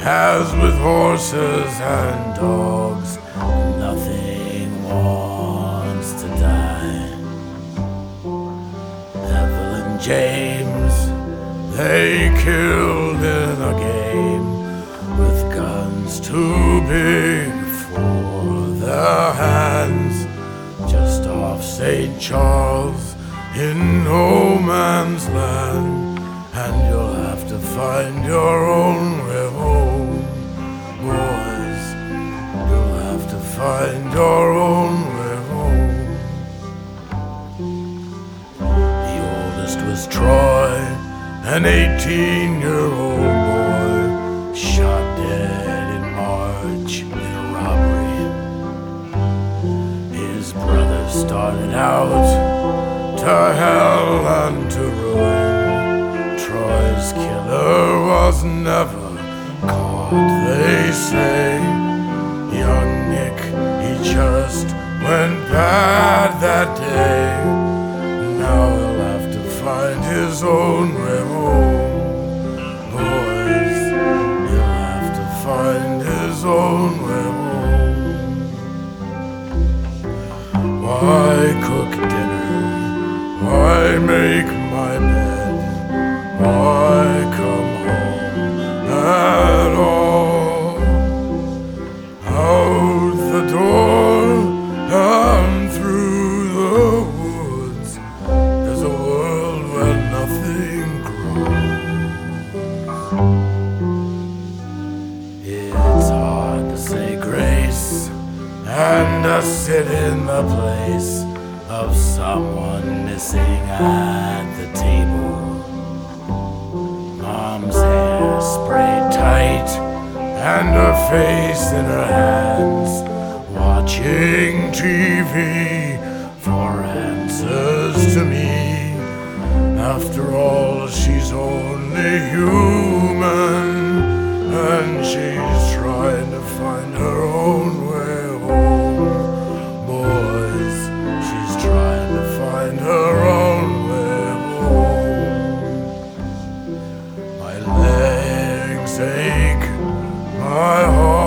as with horses and dogs, nothing wants to die. Evelyn James, they killed in a game with guns too big for their hands, just off St. Charles in no man's land. And you'll have to find your own way home, boys. You'll have to find your own way home. The oldest was Troy, an 18-year-old boy, shot dead in March in a robbery. His brother started out to hell and to ruin. Troy's killer was never caught, they say. Young Nick, he just went bad that day. Now he'll have to find his own way home, boys. He'll have to find his own way home. Why cook dinner? Why make my bed? Why come home at all? Out the door and through the woods, there's a world where nothing grows. It's hard to say grace and to sit in the place of someone missing at the table. Mom's hair sprayed tight and her face in her hands, watching TV for answers to me. After all, she's only human, and she's trying to find her own way home. Boys, she's trying to find her own way home. My legs ache, my heart